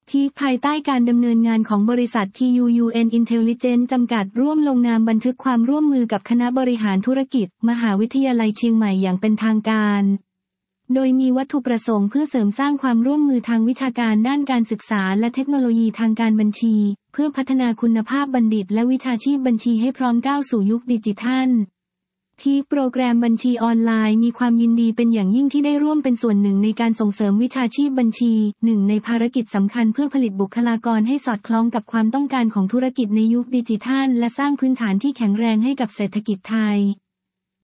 ที่ภายใต้การดำเนินงานของบริษัท TUUN Intelligence จำกัดร่วมลงนามบันทึกความร่วมมือกับคณะบริหารธุรกิจมหาวิทยาลัยเชียงใหม่อย่างเป็นทางการโดยมีวัตถุประสงค์เพื่อเสริมสร้างความร่วมมือทางวิชาการด้านการศึกษาและเทคโนโลยีทางการบัญชีเพื่อพัฒนาคุณภาพบัณฑิตและวิชาชีพบัญชีให้พร้อมก้าวสู่ยุคดิจิทัลที่โปรแกรมบัญชีออนไลน์มีความยินดีเป็นอย่างยิ่งที่ได้ร่วมเป็นส่วนหนึ่งในการส่งเสริมวิชาชีพบัญชีหนึ่งในภารกิจสำคัญเพื่อผลิตบุคลากรให้สอดคล้องกับความต้องการของธุรกิจในยุคดิจิทัลและสร้างพื้นฐานที่แข็งแรงให้กับเศรษฐกิจไทย